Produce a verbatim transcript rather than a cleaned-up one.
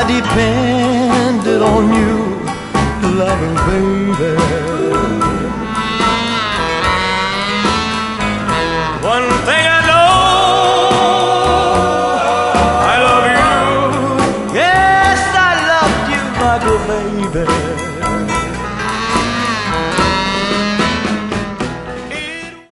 depended on you, loving baby. One thing I know, I love you. Yes, I loved you like a baby.